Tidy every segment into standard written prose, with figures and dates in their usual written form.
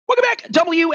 Welcome back,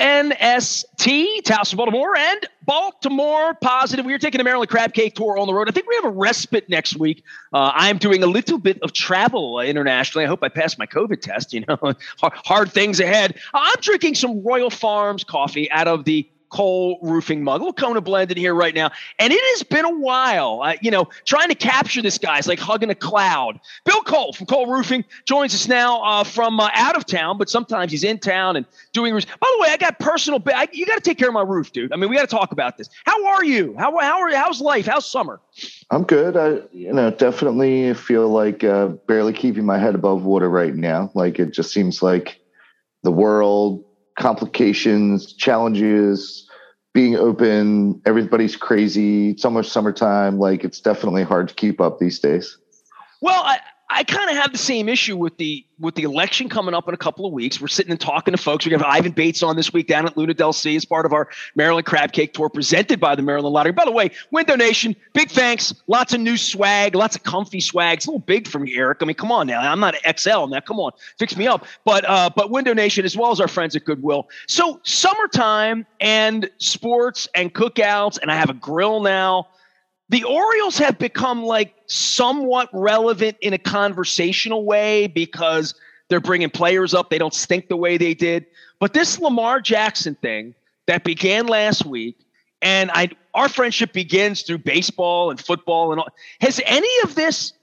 WNST, Towson, Baltimore, and Baltimore Positive. We are taking the Maryland Crab Cake Tour on the road. I think we have a respite next week. I'm doing a little bit of travel internationally. I hope I pass my COVID test. Hard things ahead. I'm drinking some Royal Farms coffee out of the Cole Roofing mug. A little Kona blended here right now. And it has been a while, trying to capture this guy is like hugging a cloud. Bill Cole from Cole Roofing joins us now from out of town, but sometimes he's in town and doing roofs. By the way, I got personal. You got to take care of my roof, dude. I mean, we got to talk about this. How are you? How's life? How's summer? I'm good. I definitely feel like barely keeping my head above water right now. Like it just seems like the world, complications, challenges, being open, everybody's crazy. It's almost summertime. Like it's definitely hard to keep up these days. Well, I kind of have the same issue with the election coming up in a couple of weeks. We're sitting and talking to folks. We have Ivan Bates on this week down at Luna Del C as part of our Maryland Crab Cake Tour presented by the Maryland Lottery. By the way, Window Nation, big thanks. Lots of new swag, lots of comfy swag. It's a little big for me, Eric. I mean, come on now. I'm not XL now. Come on, fix me up. But Window Nation, as well as our friends at Goodwill. So summertime and sports and cookouts, and I have a grill now. The Orioles have become like somewhat relevant in a conversational way because they're bringing players up. They don't stink the way they did. But this Lamar Jackson thing that began last week, and our friendship begins through baseball and football and all. Does any of this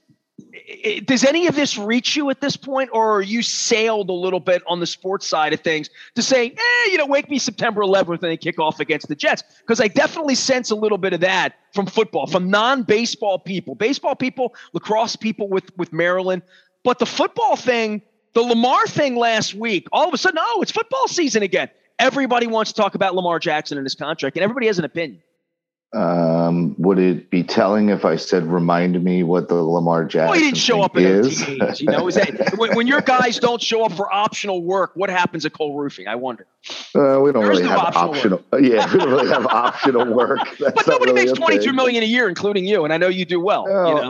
reach you at this point, or are you sailed a little bit on the sports side of things to say, wake me September 11th and they kick off against the Jets? Because I definitely sense a little bit of that from football, from non-baseball people, lacrosse people with Maryland. But the football thing, the Lamar thing last week, all of a sudden, it's football season again. Everybody wants to talk about Lamar Jackson and his contract, and everybody has an opinion. Would it be telling if I said, remind me what the Lamar Jackson Well, he didn't show up in is? OTAs, Is that when your guys don't show up for optional work, what happens at Cole Roofing? I wonder. We don't really have optional. Yeah, we don't really have optional work. But nobody makes $22 million a year, including you, and I know you do well.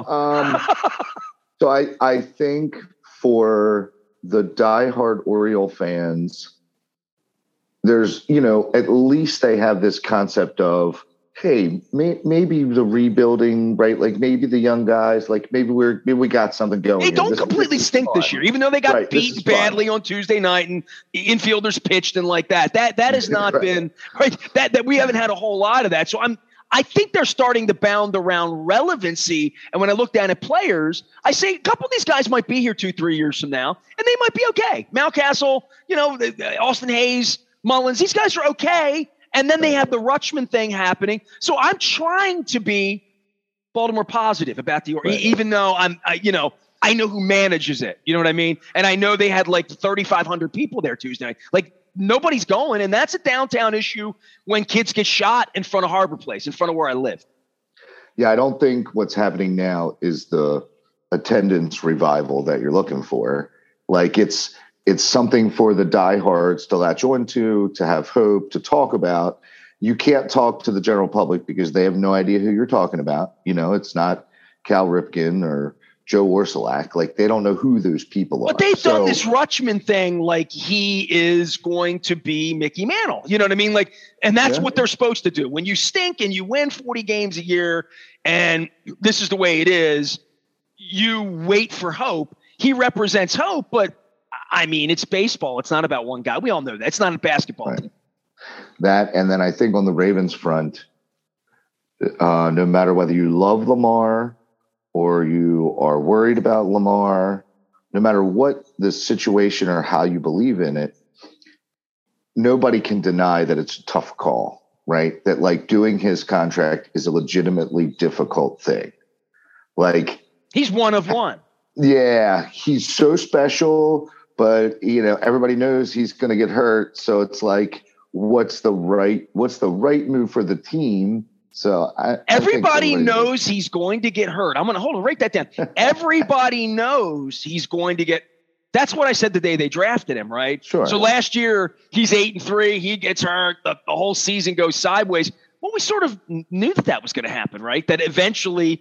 So I think for the diehard Oriole fans, there's at least they have this concept of, hey, maybe the rebuilding, right? Like maybe the young guys, like maybe we got something going. They don't completely stink this year, even though they got beat badly on Tuesday night and infielders pitched and like that. That has not been right. That we haven't had a whole lot of that. So I think they're starting to bound around relevancy. And when I look down at players, I say a couple of these guys might be here 2-3 years from now, and they might be okay. Mountcastle, Austin Hayes, Mullins, these guys are okay. And then they have the Rutschman thing happening. So I'm trying to be Baltimore positive about the Orioles, even though I know who manages it. You know what I mean? And I know they had like 3,500 people there Tuesday night. Like nobody's going. And that's a downtown issue when kids get shot in front of Harbor Place, in front of where I live. Yeah, I don't think what's happening now is the attendance revival that you're looking for. Like it's something for the diehards to latch on to have hope, to talk about. You can't talk to the general public because they have no idea who you're talking about. It's not Cal Ripken or Joe Orsulak. Like they don't know who those people are. But they've done this Rutschman thing like he is going to be Mickey Mantle. You know what I mean? Like, and that's what they're supposed to do. When you stink and you win 40 games a year and this is the way it is, you wait for hope. He represents hope, but I mean, it's baseball. It's not about one guy. We all know that. It's not a basketball. Right. That, and then I think on the Ravens front, no matter whether you love Lamar or you are worried about Lamar, no matter what the situation or how you believe in it, nobody can deny that it's a tough call, right? That like doing his contract is a legitimately difficult thing. Like he's one of one. Yeah, he's so special. But, everybody knows he's going to get hurt. So it's like, what's the right move for the team? So everybody knows he's going to get hurt. I'm going to write that down. Everybody knows he's going to get. That's what I said the day they drafted him, right? Sure. So last year he's 8-3. He gets hurt. The whole season goes sideways. Well, we sort of knew that was going to happen, right? That eventually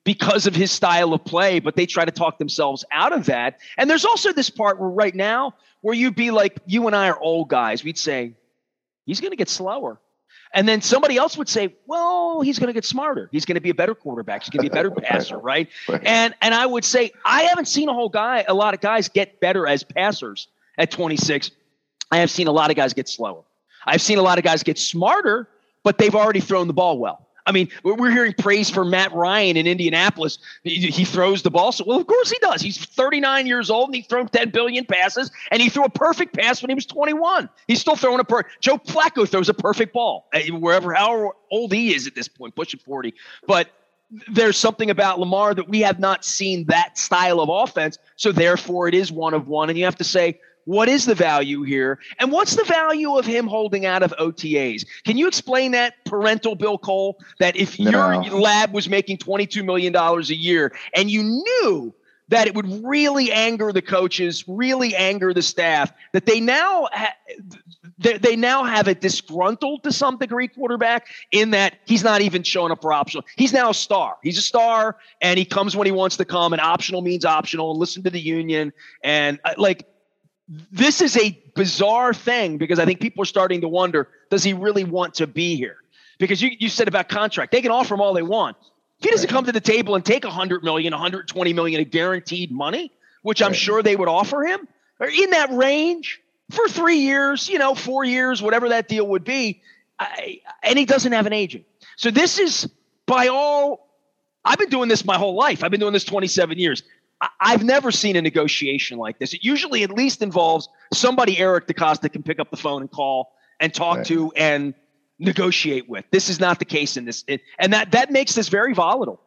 because of his style of play, but they try to talk themselves out of that. And there's also this part where right now where you'd be like, you and I are old guys. We'd say, he's going to get slower. And then somebody else would say, well, he's going to get smarter. He's going to be a better quarterback. He's going to be a better passer, right? And I would say, I haven't seen a lot of guys get better as passers at 26. I have seen a lot of guys get slower. I've seen a lot of guys get smarter, but they've already thrown the ball well. I mean, we're hearing praise for Matt Ryan in Indianapolis. He throws the ball. So, well, of course he does. He's 39 years old, and he's thrown 10 billion passes, and he threw a perfect pass when he was 21. He's still throwing Joe Flacco throws a perfect ball, however old he is at this point, pushing 40. But there's something about Lamar that we have not seen that style of offense, so therefore it is one of one, and you have to say, what is the value here? And what's the value of him holding out of OTAs? Can you explain that, parental Bill Cole, that if your lab was making $22 million a year and you knew that it would really anger the coaches, really anger the staff, that they now have a disgruntled to some degree quarterback in that he's not even showing up for optional. He's now a star. He's a star, and he comes when he wants to come, and optional means optional, and listen to the union. And this is a bizarre thing because I think people are starting to wonder, does he really want to be here? Because you said about contract. They can offer him all they want. If he doesn't come to the table and take $100 million, $120 million of guaranteed money, which I'm sure they would offer him, or in that range for 3 years, 4 years, whatever that deal would be, and he doesn't have an agent. So this is I've been doing this my whole life. I've been doing this 27 years. I've never seen a negotiation like this. It usually at least involves somebody Eric DeCosta can pick up the phone and call and talk to and negotiate with. This is not the case in this. And that makes this very volatile.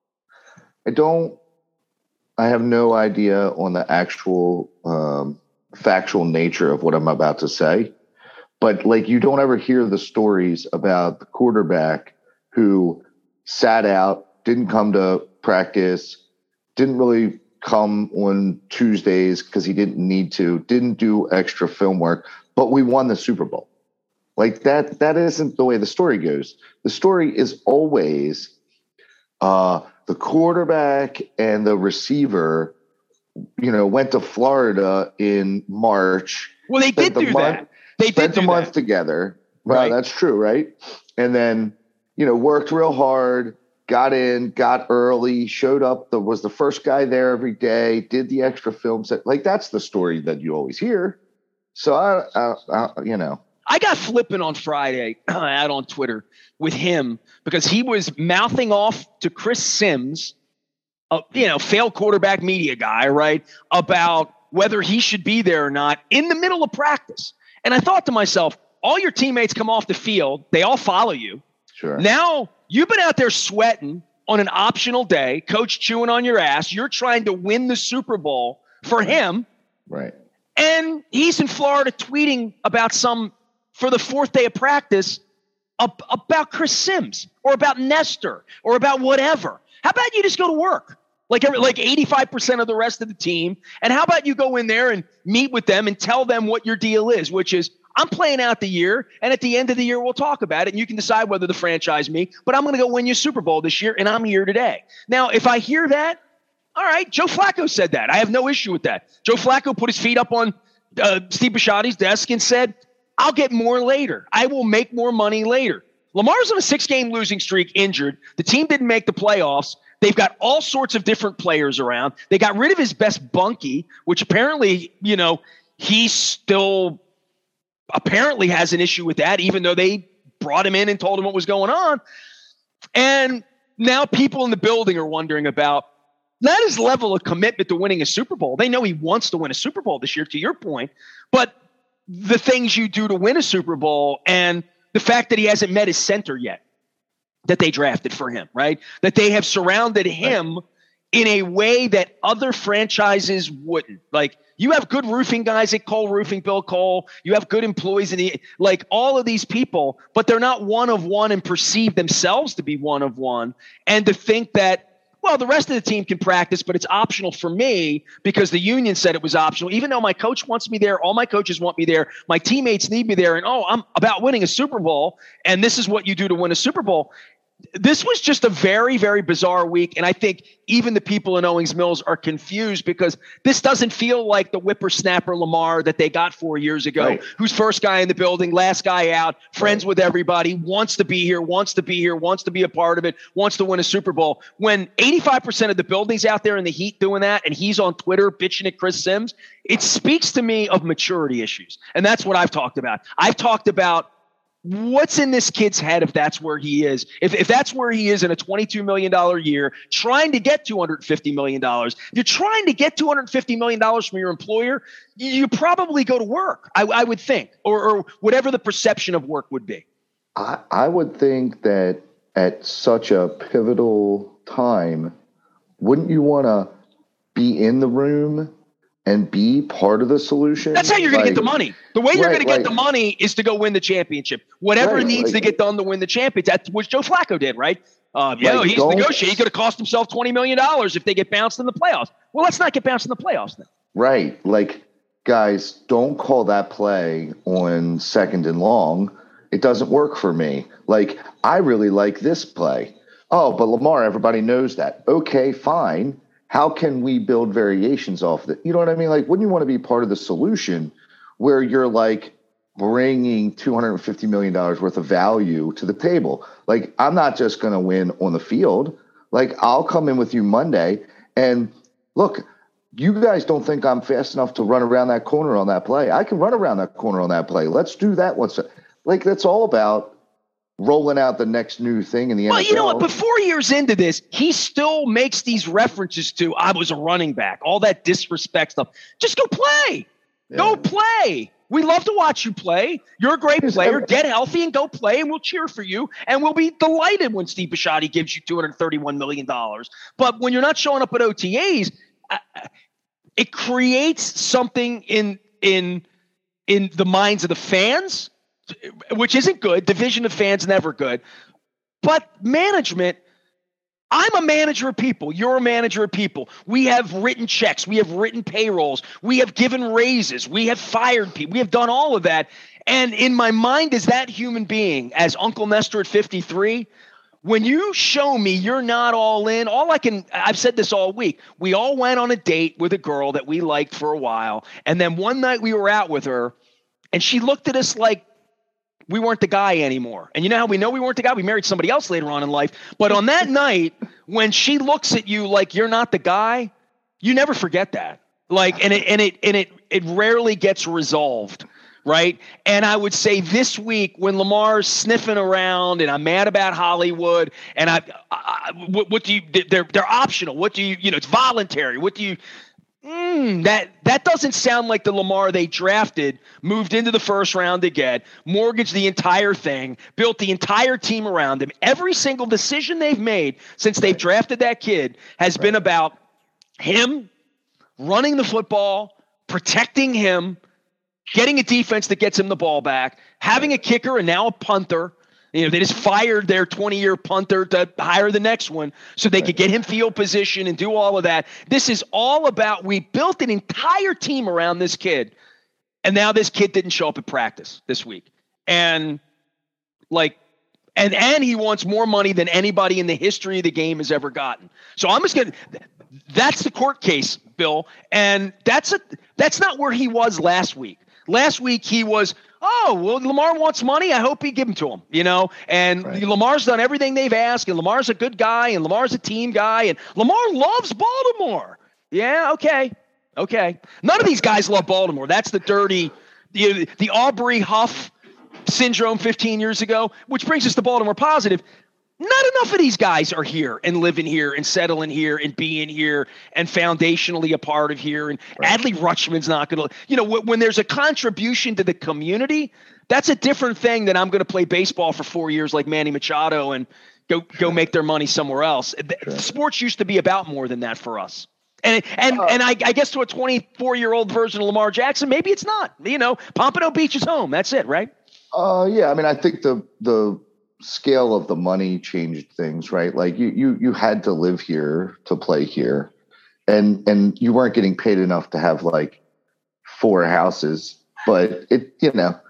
I have no idea on the actual factual nature of what I'm about to say. But you don't ever hear the stories about the quarterback who sat out, didn't come to practice, didn't really come on Tuesdays because he didn't need to, didn't do extra film work, but we won the Super Bowl. That isn't the way the story goes. The story is always the quarterback and the receiver, went to Florida in March. Well, they did do that. They spent a month together. Right. That's true, right? And then, worked real hard, got in, got early, showed up, was the first guy there every day, did the extra film set. That's the story that you always hear. So, I got flipping on Friday out on Twitter with him because he was mouthing off to Chris Sims, failed quarterback media guy, right, about whether he should be there or not in the middle of practice. And I thought to myself, all your teammates come off the field. They all follow you. Sure. Now you've been out there sweating on an optional day, coach chewing on your ass. You're trying to win the Super Bowl for him. Right. And he's in Florida tweeting about for the fourth day of practice, about Chris Sims or about Nestor or about whatever. How about you just go to work like 85% of the rest of the team? And how about you go in there and meet with them and tell them what your deal is, which is, I'm playing out the year, and at the end of the year, we'll talk about it, and you can decide whether to franchise me, but I'm going to go win you Super Bowl this year, and I'm here today. Now, if I hear that, all right, Joe Flacco said that. I have no issue with that. Joe Flacco put his feet up on Steve Bisciotti's desk and said, I'll get more later. I will make more money later. Lamar's on a 6-game losing streak, injured. The team didn't make the playoffs. They've got all sorts of different players around. They got rid of his best bunkie, which apparently, he still apparently has an issue with that, even though they brought him in and told him what was going on. And now people in the building are wondering about not his level of commitment to winning a Super Bowl. They know he wants to win a Super Bowl this year, to your point, but the things you do to win a Super Bowl and the fact that he hasn't met his center yet that they drafted for him, right? That they have surrounded him in a way that other franchises wouldn't. You have good roofing guys at Cole Roofing, Bill Cole. You have good employees all of these people, but they're not one of one and perceive themselves to be one of one. And to think that, well, the rest of the team can practice, but it's optional for me because the union said it was optional. Even though my coach wants me there, all my coaches want me there, my teammates need me there, and I'm about winning a Super Bowl, and this is what you do to win a Super Bowl. this was just a very, very bizarre week. And I think even the people in Owings Mills are confused because this doesn't feel like the whippersnapper Lamar that they got 4 years ago, right. Who's first guy in the building, last guy out, friends with everybody, wants to be here, wants to be a part of it, wants to win a Super Bowl. When 85% of the building's out there in the heat doing that, and he's on Twitter bitching at Chris Sims, it speaks to me of maturity issues. And that's what I've talked about. I've talked about what's in this kid's head if that's where he is. If that's where he is in a $22 million year, trying to get $250 million. If you're trying to get $250 million from your employer, you probably go to work, I would think, or whatever the perception of work would be. I would think that at such a pivotal time, wouldn't you want to be in the room and be part of the solution? That's how you're going to get the money. The way you're going to get the money is to go win the championship. Whatever needs to get done to win the championship. That's what Joe Flacco did, right? He's negotiating. He could have cost himself $20 million if they get bounced in the playoffs. Well, let's not get bounced in the playoffs then. Right. Like, guys, don't call that play on 2nd and long. It doesn't work for me. Like, I really like this play. Oh, but Lamar, everybody knows that. Okay, fine. How can we build variations off of it? You know what I mean? Like, wouldn't you want to be part of the solution where you're like bringing $250 million worth of value to the table? Like, I'm not just going to win on the field. Like, I'll come in with you Monday and look, you guys don't think I'm fast enough to run around that corner on that play. I can run around that corner on that play. Let's do that once. Like, that's all about rolling out the next new thing in the NFL. Well, you know what? But 4 years into this, he still makes these references to, I was a running back, all that disrespect stuff. Just go play. Yeah. Go play. We love to watch you play. You're a great player. Get healthy and go play, and we'll cheer for you. And we'll be delighted when Steve Bisciotti gives you $231 million. But when you're not showing up at OTAs, it creates something in the minds of the fans, which isn't good. Division of fans, never good. But management, I'm a manager of people. You're a manager of people. We have written checks. We have written payrolls. We have given raises. We have fired people. We have done all of that. And in my mind, as that human being, as Uncle Nestor at 53, when you show me you're not all in, I've said this all week. We all went on a date with a girl that we liked for a while. And then one night we were out with her and she looked at us like we weren't the guy anymore. And you know how we know we weren't the guy? We married somebody else later on in life. But on that night, when she looks at you like you're not the guy, you never forget that. Like, and it rarely gets resolved, right? And I would say this week when Lamar's sniffing around and I'm mad about Hollywood and what do you? They're optional. What do you? It's voluntary. What do you? That doesn't sound like the Lamar they drafted, moved into the first round to get, mortgaged the entire thing, built the entire team around him. Every single decision they've made since they've drafted that kid has been about him running the football, protecting him, getting a defense that gets him the ball back, having a kicker and now a punter. They just fired their 20-year punter to hire the next one so they could get him field position and do all of that. This is all about, we built an entire team around this kid, and now this kid didn't show up at practice this week. And and he wants more money than anybody in the history of the game has ever gotten. So I'm just going to – that's the court case, Bill. And that's not where he was last week. Last week he was – oh, well, Lamar wants money. I hope he give him to him, And Lamar's done everything they've asked, and Lamar's a good guy, and Lamar's a team guy, and Lamar loves Baltimore. Yeah, okay. None of these guys love Baltimore. That's the dirty, the Aubrey Huff syndrome 15 years ago, which brings us to Baltimore positive. Not enough of these guys are here and living here and settling here and being here and foundationally a part of here. And Adley Rutschman's not going to, when there's a contribution to the community, that's a different thing than I'm going to play baseball for 4 years like Manny Machado and go make their money somewhere else. Sports used to be about more than that for us. And I guess to a 24-year-old version of Lamar Jackson, maybe it's not. Pompano Beach is home. That's it, right? Yeah. I mean, I think the scale of the money changed things, right? Like you had to live here to play here, and you weren't getting paid enough to have like 4 houses, but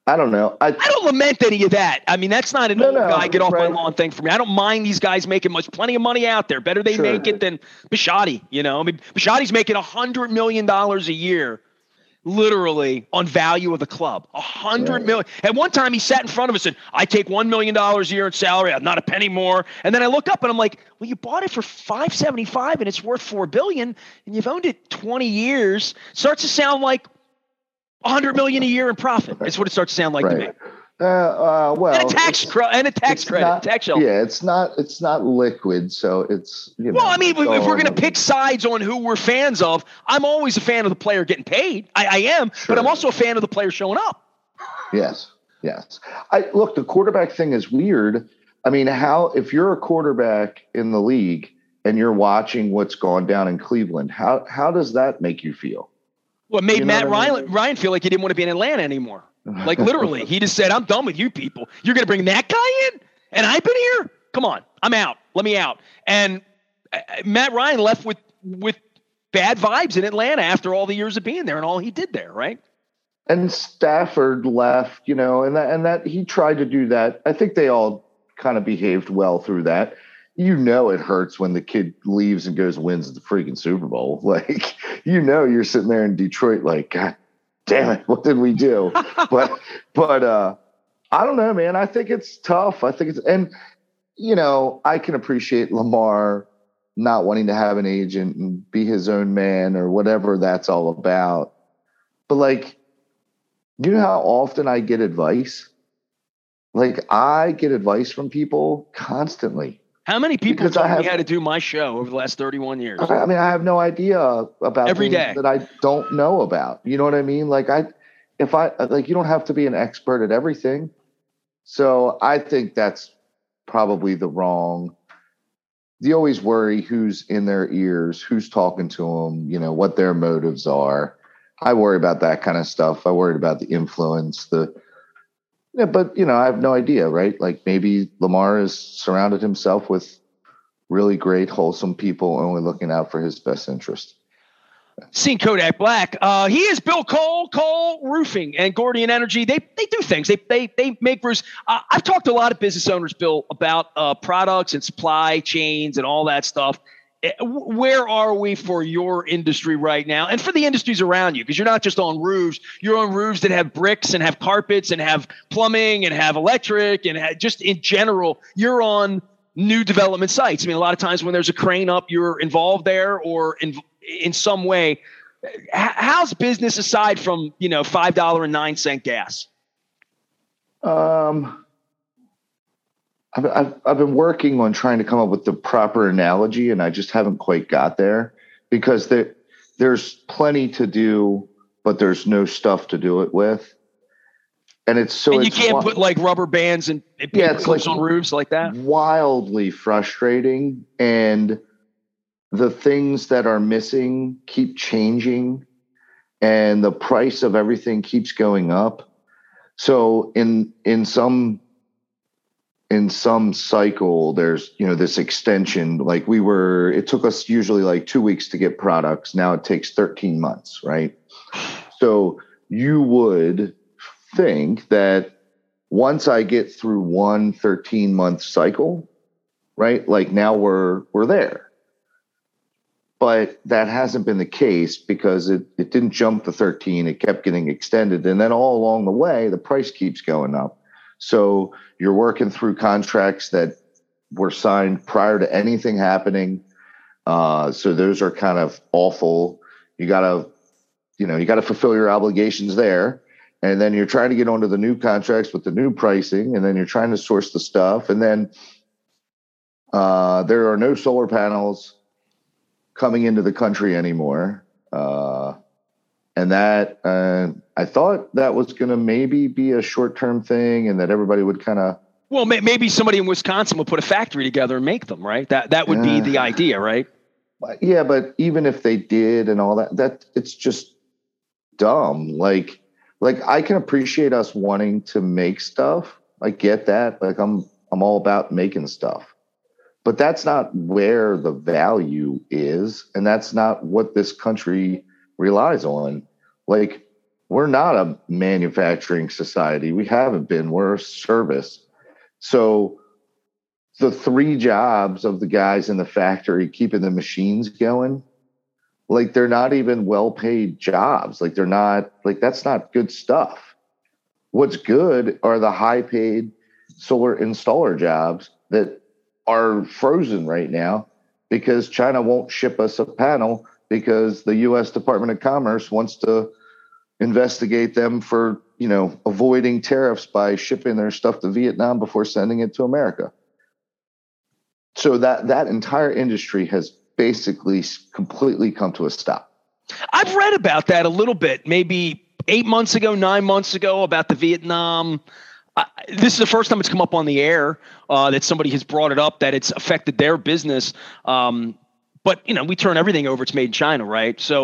I don't know. I don't lament any of that. I mean, that's not an old guy get off my lawn thing for me. I don't mind these guys making plenty of money out there. Better they make it than Bisciotti. You know, I mean, Bisciotti's making $100 million a year, literally on value of the club. $100 million. At one time, he sat in front of us and I take $1 million a year in salary. I'm not a penny more. And then I look up and I'm like, well, you bought it for $575 and it's worth $4 billion, and you've owned it 20 years. Starts to sound like $100 million a year in profit. That's what it starts to sound like to me. Well, and a tax credit, tax shelter. Yeah, it's not liquid, so it's. Well, I mean, if we're going to pick sides on who we're fans of, I'm always a fan of the player getting paid. I am, but I'm also a fan of the player showing up. Yes. Look, the quarterback thing is weird. I mean, if you're a quarterback in the league and you're watching what's gone down in Cleveland, how does that make you feel? Well, it made Matt Ryan feel like he didn't want to be in Atlanta anymore. Like literally, he just said, "I'm done with you people. You're going to bring that guy in, and I've been here. Come on, I'm out. Let me out." And Matt Ryan left with bad vibes in Atlanta after all the years of being there and all he did there, right? And Stafford left, and that he tried to do that. I think they all kind of behaved well through that. It hurts when the kid leaves and goes wins the freaking Super Bowl. Like, you're sitting there in Detroit like, God damn it, what did we do? but I don't know, man. I think it's tough. I think I can appreciate Lamar not wanting to have an agent and be his own man or whatever that's all about. But like, you know how often I get advice? Like, I get advice from people constantly. How many people told me how to do my show over the last 31 years? I mean, I have no idea about every day that I don't know about. You know what I mean? Like, you don't have to be an expert at everything. So I think that's probably you always worry who's in their ears, who's talking to them, what their motives are. I worry about that kind of stuff. I worried about the influence, but I have no idea, right? Like, maybe Lamar has surrounded himself with really great, wholesome people only looking out for his best interest. Seen Kodak Black. He is Bill Cole Roofing and Gordian Energy. They do things. They make roofs. I've talked to a lot of business owners, Bill, about products and supply chains and all that stuff. Where are we for your industry right now and for the industries around you? Because you're not just on roofs. You're on roofs that have bricks and have carpets and have plumbing and have electric and just in general, you're on new development sites. I mean, a lot of times when there's a crane up, you're involved there or in some way. How's business aside from, $5.09 gas? I've been working on trying to come up with the proper analogy, and I just haven't quite got there because there's plenty to do, but there's no stuff to do it with. And you can't put like rubber bands and paper clips on roofs like that. Wildly frustrating, and the things that are missing keep changing, and the price of everything keeps going up. So in some cycle, there's, this extension, like it took us usually like 2 weeks to get products. Now it takes 13 months, right? So you would think that once I get through one 13-month cycle, right? Like now we're there. But that hasn't been the case because it didn't jump to 13. It kept getting extended. And then all along the way, the price keeps going up. So you're working through contracts that were signed prior to anything happening. So those are kind of awful. You gotta fulfill your obligations there. And then you're trying to get onto the new contracts with the new pricing. And then you're trying to source the stuff. And then there are no solar panels coming into the country anymore. And that I thought that was going to maybe be a short-term thing and that everybody would kind of. Well, maybe somebody in Wisconsin will put a factory together and make them, right? That would be the idea, right? Yeah, but even if they did and all that it's just dumb. Like I can appreciate us wanting to make stuff. I get that. Like I'm all about making stuff. But that's not where the value is, and that's not what this country relies on. Like we're not a manufacturing society. We haven't been. We're a service. So the 3 jobs of the guys in the factory keeping the machines going, like they're not even well-paid jobs. Like they're not, like that's not good stuff. What's good are the high-paid solar installer jobs that are frozen right now because China won't ship us a panel because the U.S. Department of Commerce wants to investigate them for, avoiding tariffs by shipping their stuff to Vietnam before sending it to America. So that entire industry has basically completely come to a stop. I've read about that a little bit, maybe 8 months ago, 9 months ago, about the Vietnam. This is the first time it's come up on the air that somebody has brought it up, that it's affected their business. But we turn everything over. It's made in China, right? So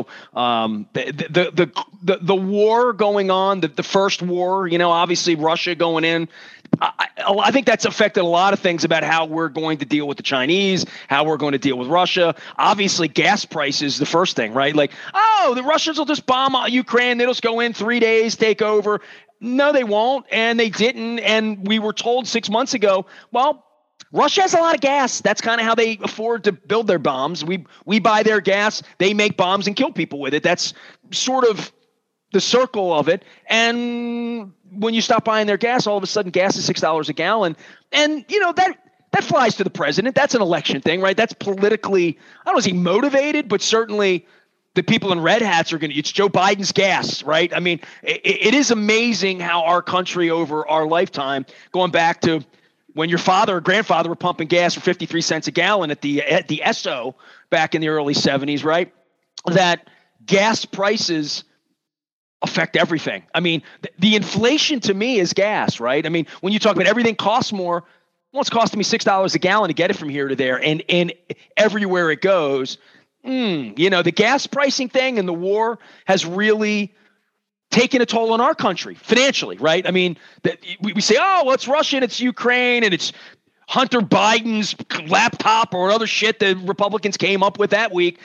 the war going on, the first war, obviously Russia going in. I think that's affected a lot of things about how we're going to deal with the Chinese, how we're going to deal with Russia. Obviously, gas prices, the first thing, right? Like, the Russians will just bomb Ukraine. They'll just go in 3 days, take over. No, they won't. And they didn't. And we were told 6 months ago, well, Russia has a lot of gas. That's kind of how they afford to build their bombs. We buy their gas. They make bombs and kill people with it. That's sort of the circle of it. And when you stop buying their gas, all of a sudden gas is $6 a gallon. And, that flies to the president. That's an election thing, right? That's politically, I don't know, is he motivated, but certainly the people in red hats are it's Joe Biden's gas, right? I mean, it is amazing how our country over our lifetime, going back to when your father or grandfather were pumping gas for 53 cents a gallon at the Esso back in the early 70s, right? That gas prices affect everything. I mean, the inflation to me is gas, right? I mean, when you talk about everything costs more, well, it's costing me $6 a gallon to get it from here to there, and everywhere it goes. The gas pricing thing and the war has really taken a toll on our country financially, right? I mean, we say, well, it's Russia and it's Ukraine and it's Hunter Biden's laptop or other shit that Republicans came up with that week.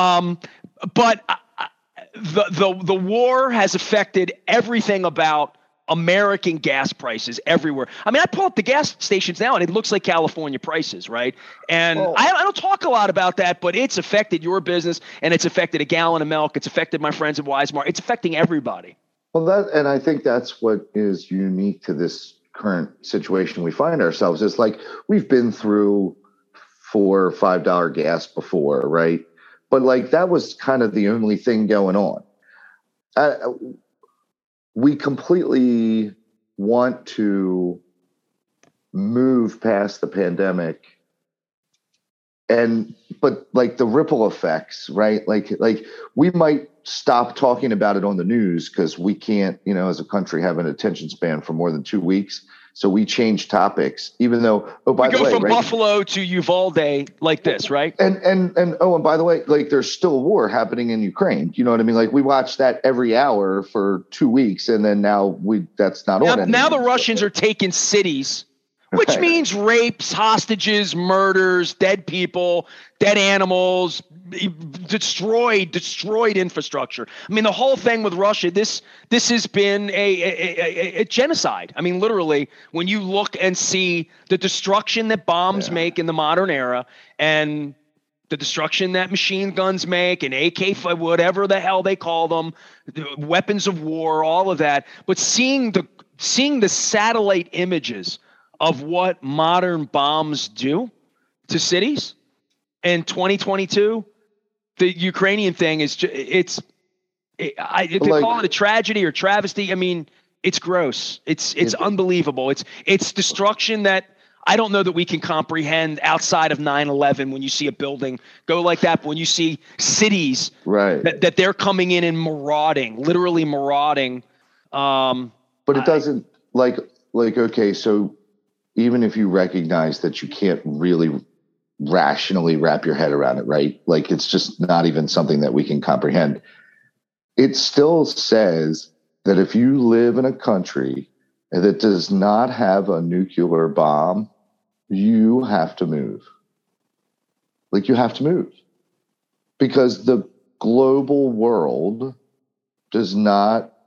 But the war has affected everything about American gas prices everywhere. I mean, I pull up the gas stations now and it looks like California prices, right? And I don't talk a lot about that, but it's affected your business and it's affected a gallon of milk. It's affected my friends at Weismar. It's affecting everybody. Well, and I think that's what is unique to this current situation we find ourselves. Is like we've been through $4 or $5 gas before, right? But like that was kind of the only thing going on. We completely want to move past the pandemic, but like the ripple effects, right? Like we might stop talking about it on the news because we can't, as a country, have an attention span for more than 2 weeks. So we change topics, even though, by the way, we go from right? Buffalo to Uvalde like this, right? And by the way, like there's still a war happening in Ukraine. You know what I mean? Like we watch that every hour for 2 weeks, and then now that's not on anymore. Now the Russians are taking cities, which means rapes, hostages, murders, dead people, dead animals, destroyed infrastructure. I mean, the whole thing with Russia, this has been a genocide. I mean, literally, when you look and see the destruction that bombs make in the modern era and the destruction that machine guns make and AK, whatever the hell they call them, the weapons of war, all of that. But seeing the satellite images of what modern bombs do to cities in 2022, the Ukrainian thing is they call it a tragedy or travesty. I mean, it's gross. It's unbelievable. It's destruction that I don't know that we can comprehend outside of 9/11 when you see a building go like that. But when you see cities that they're coming in and literally marauding. But it doesn't okay, so even if you recognize that you can't really rationally wrap your head around it, right? Like it's just not even something that we can comprehend. It still says that if you live in a country that does not have a nuclear bomb, you have to move. Like you have to move because the global world does not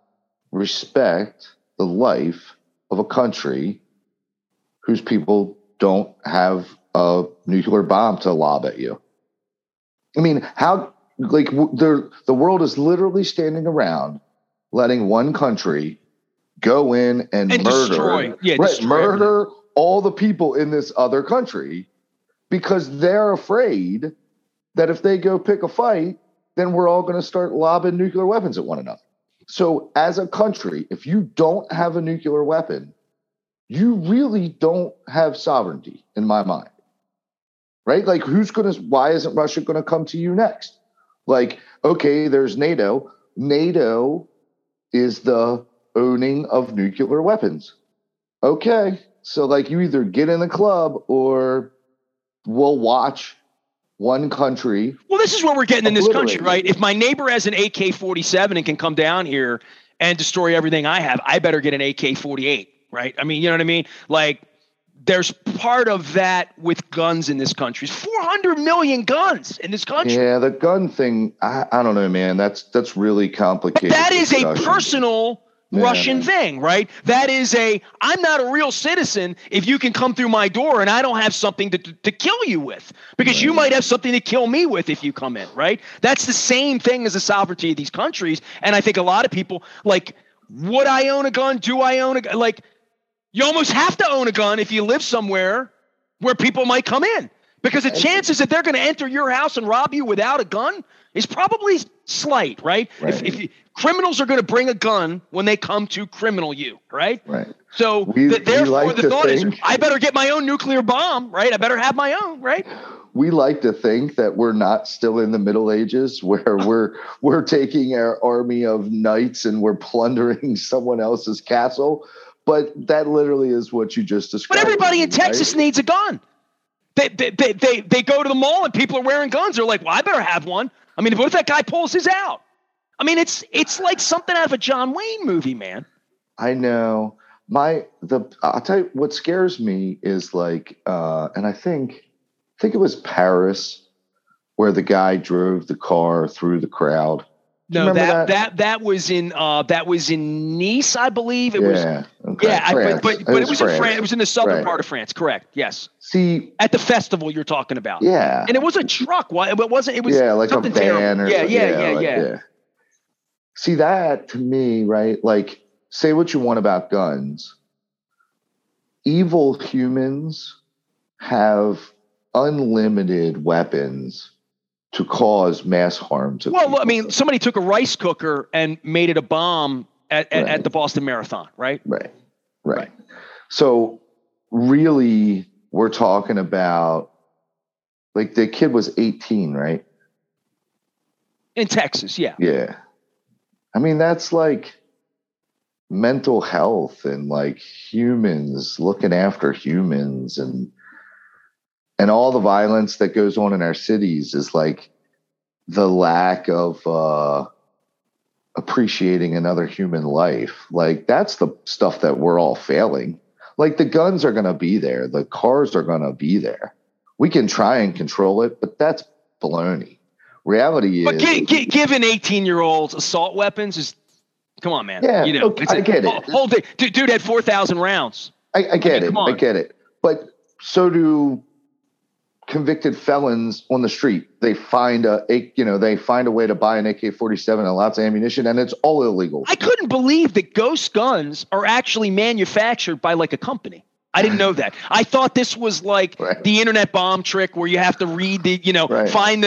respect the life of a country whose people don't have a nuclear bomb to lob at you. I mean, how, like, the world is literally standing around letting one country go in and murder, murder all the people in this other country because they're afraid that if they go pick a fight, then we're all going to start lobbing nuclear weapons at one another. So as a country, if you don't have a nuclear weapon, you really don't have sovereignty in my mind. Right? Like, why isn't Russia going to come to you next? Like, okay, there's NATO. NATO is the owning of nuclear weapons. Okay. So, like, you either get in the club or we'll watch one country. Well, this is what we're getting in this country, right? If my neighbor has an AK-47 and can come down here and destroy everything I have, I better get an AK-48, right? I mean, you know what I mean? Like, there's part of that with guns in this country. 400 million guns in this country. Yeah, the gun thing, I don't know, man. That's really complicated. But that is a personal Russian thing, right? That is I'm not a real citizen if you can come through my door and I don't have something to kill you with, because you might have something to kill me with if you come in, right? That's the same thing as the sovereignty of these countries. And I think a lot of people, like, would I own a gun? Do I own a gun? Like, you almost have to own a gun if you live somewhere where people might come in, because the chances that they're going to enter your house and rob you without a gun is probably slight, right? If criminals are going to bring a gun when they come to criminal you, right? Right. So therefore, the thought is, I better get my own nuclear bomb, right? I better have my own, right? We like to think that we're not still in the Middle Ages where we're taking our army of knights and we're plundering someone else's castle. But that literally is what you just described. But everybody in Texas needs a gun. They go to the mall and people are wearing guns. They're like, well, I better have one. I mean, what if that guy pulls his out? I mean, it's like something out of a John Wayne movie, man. I know. I'll tell you what scares me is, like, and I think it was Paris where the guy drove the car through the crowd. No, that was in Nice, I believe. It was okay. Yeah, but it was in France. It was in the southern part of France. Correct. Yes. See, at the festival you're talking about. Yeah. And it was a truck. Why? It wasn't. It was like a van terrible. or Yeah. See, that to me, right? Like, say what you want about guns. Evil humans have unlimited weapons to cause mass harm to people. Well, I mean, somebody took a rice cooker and made it a bomb at the Boston Marathon, right? Right. So really, we're talking about, like, the kid was 18, right? In Texas, yeah. Yeah. I mean, that's like mental health and, like, humans looking after humans, and all the violence that goes on in our cities is like the lack of appreciating another human life. Like, that's the stuff that we're all failing. Like, the guns are going to be there. The cars are going to be there. We can try and control it, but that's baloney. Reality is... But giving 18-year-olds assault weapons is... Come on, man. Yeah, okay, I get it. Whole thing. Dude had 4,000 rounds. I get it. I get it. But so do convicted felons on the street. They find a way to buy an AK-47 and lots of ammunition, and it's all illegal. I couldn't believe that ghost guns are actually manufactured by, like, a company. I didn't know that. I thought this was like the internet bomb trick where you have to read find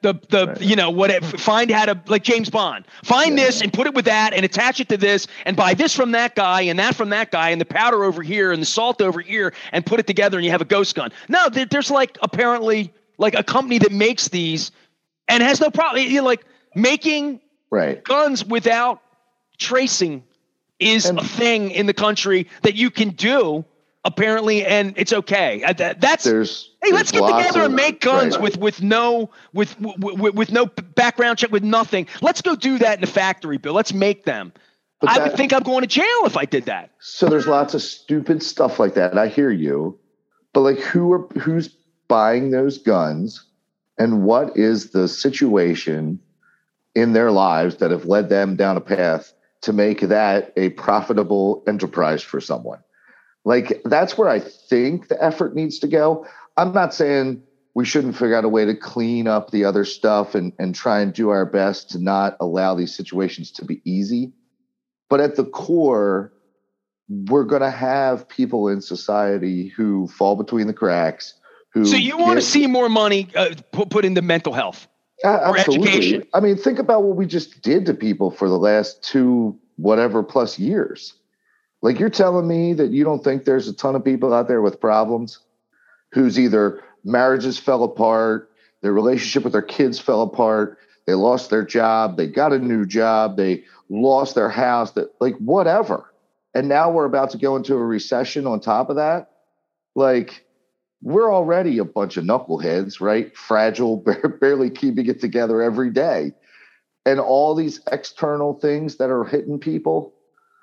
find how to, like James Bond, find this and put it with that and attach it to this and buy this from that guy and that from that guy and the powder over here and the salt over here and put it together and you have a ghost gun. No, there's, like, apparently, like, a company that makes these and has no problem. Like, making guns without tracing is a thing in the country that you can do. Apparently, and it's okay. Let's get together and make guns with no background check, with nothing. Let's go do that in the factory, Bill. Let's make them. I would think I'm going to jail if I did that. So there's lots of stupid stuff like that. I hear you, but, like, who's buying those guns, and what is the situation in their lives that have led them down a path to make that a profitable enterprise for someone. Like, that's where I think the effort needs to go. I'm not saying we shouldn't figure out a way to clean up the other stuff and try and do our best to not allow these situations to be easy. But at the core, we're going to have people in society who fall between the cracks. So you want to see more money put into mental health or education? I mean, think about what we just did to people for the last 2 whatever plus years. Like, you're telling me that you don't think there's a ton of people out there with problems whose either marriages fell apart, their relationship with their kids fell apart, they lost their job, they got a new job, they lost their house, that, like, whatever. And now we're about to go into a recession on top of that. Like, we're already a bunch of knuckleheads, right? Fragile, barely keeping it together every day. And all these external things that are hitting people,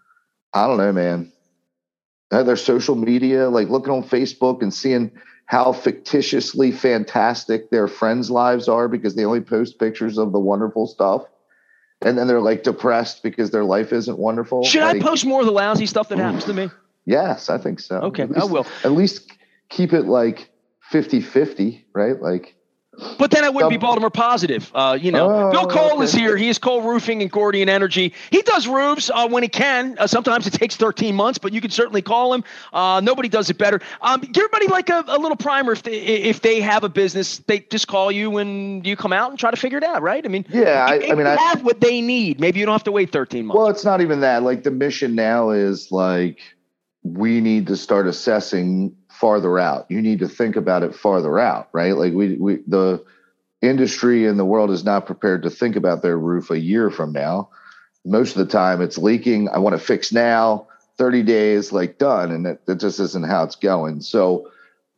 I don't know, man. Their social media, like looking on Facebook and seeing how fictitiously fantastic their friends' lives are because they only post pictures of the wonderful stuff. And then they're like depressed because their life isn't wonderful. Should I post more of the lousy stuff that happens to me? Yes, I think so. Okay, I will. At least keep it like 50-50, right? Like, but then I wouldn't be Baltimore positive. Bill Cole is here. He is Cole Roofing and Gordian Energy. He does roofs when he can. Sometimes it takes 13 months, but you can certainly call him. Nobody does it better. Give everybody like a little primer. If they have a business, they just call you and you come out and try to figure it out, right? I mean, yeah, I have what they need. Maybe you don't have to wait 13 months. Well, it's not even that. Like, the mission now is like, we need to start assessing farther out. You need to think about it farther out, right? Like, the industry and the world is not prepared to think about their roof a year from now. Most of the time it's leaking. I want to fix now, 30 days, like, done. And that just isn't how it's going. So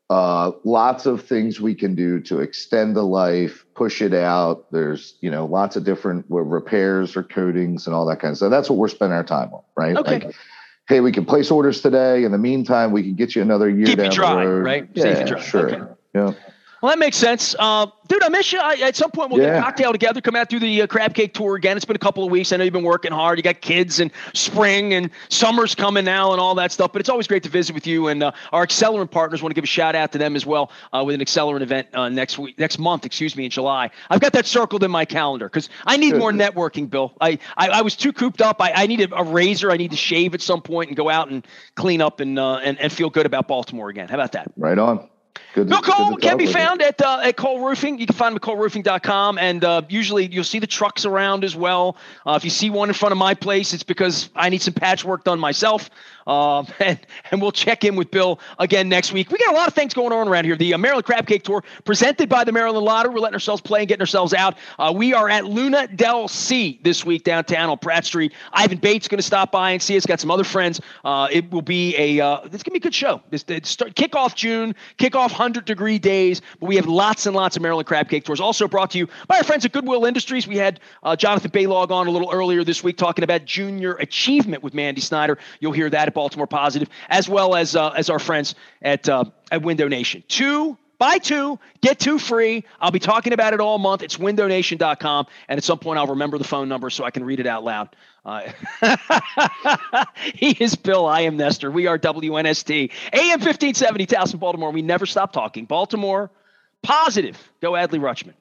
lots of things we can do to extend the life, push it out. There's, lots of different repairs or coatings and all that kind of stuff. That's what we're spending our time on, right? Okay. Like, hey, we can place orders today. In the meantime, we can get you another year down the road. Right? Yeah, Safe and dry. Sure. Okay. Yeah. Well, that makes sense. Dude, I miss you. At some point, we'll get a cocktail together, come out through the Crab Cake Tour again. It's been a couple of weeks. I know you've been working hard. You got kids and spring and summer's coming now and all that stuff. But it's always great to visit with you. And our Accelerant partners, want to give a shout out to them as well with an Accelerant event next month, in July. I've got that circled in my calendar because I need more networking, Bill. I was too cooped up. I need a razor. I need to shave at some point and go out and clean up and feel good about Baltimore again. How about that? Right on. Bill Cole can be found at Cole Roofing. You can find him at coleroofing.com. And usually you'll see the trucks around as well. If you see one in front of my place, it's because I need some patchwork done myself. And we'll check in with Bill again next week. We got a lot of things going on around here. The Maryland Crab Cake Tour presented by the Maryland Lottery. We're letting ourselves play and getting ourselves out. We are at Luna Del C this week downtown on Pratt Street. Ivan Bates is going to stop by and see us. Got some other friends. It will be it's going to be a good show. Kick off June, kick off 100-degree days. But we have lots and lots of Maryland Crab Cake Tours. Also brought to you by our friends at Goodwill Industries. We had Jonathan Baylog on a little earlier this week talking about junior achievement with Mandy Snyder. You'll hear that at Baltimore Positive, as well as our friends at Window Nation. Buy 2, get 2 free. I'll be talking about it all month. It's windownation.com. And at some point, I'll remember the phone number so I can read it out loud. He is Bill. I am Nestor. We are WNST. AM 1570, Towson, Baltimore. We never stop talking. Baltimore Positive. Go Adley Rutschman.